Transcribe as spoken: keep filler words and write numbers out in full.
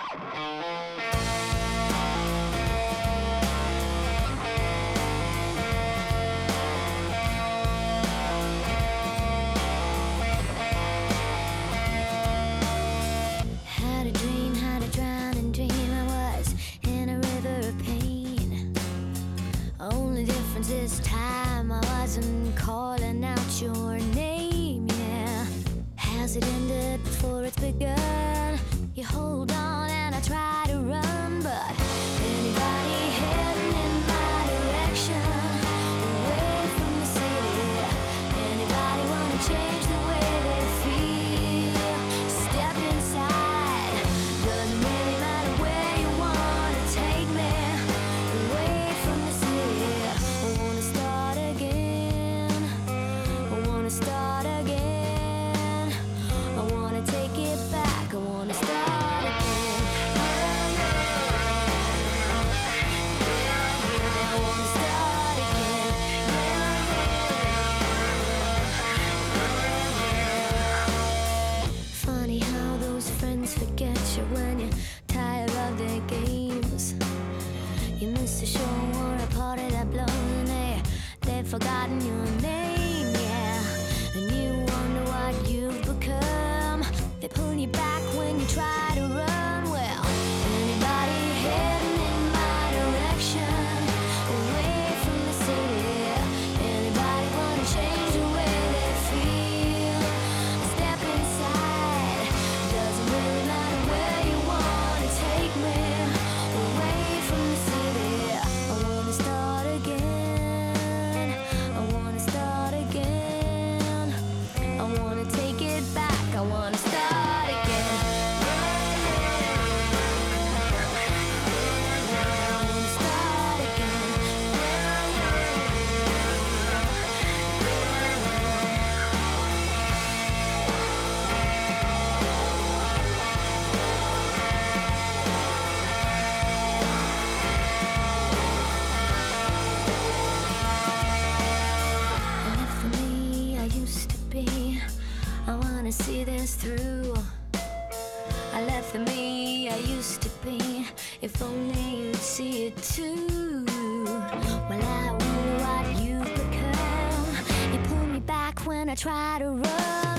Had a dream, had a drowning dream. I was in a river of pain. Only difference this time, I wasn't calling out your name, yeah. Has it ended before it's begun? You hold on and I try to run, but anybody heading in my direction, away from the city? Anybody wanna change the way they feel? Step inside, doesn't really matter where you wanna take me, away from the city. I wanna start again, I wanna start again, I wanna take it back, I wanna start again. I wanna start again. Funny how those friends forget you when you're tired of their games. You miss a show or a party that blows and they, they've forgotten your name, yeah. And you wonder what you've become. They pull you back when you try to run. Well, anybody heading in my direction, away from the city? Anybody wanna change the way they feel? Step inside, doesn't really matter where you wanna take me, away from the city. I wanna start again, I wanna start again, I wanna take it back, I wanna start again. I wanna start again. And if for me I used to be, I wanna see this through. I left the me I used to be, if only you'd see it too. Well, I wonder what you've become. You pull me back when I try to run.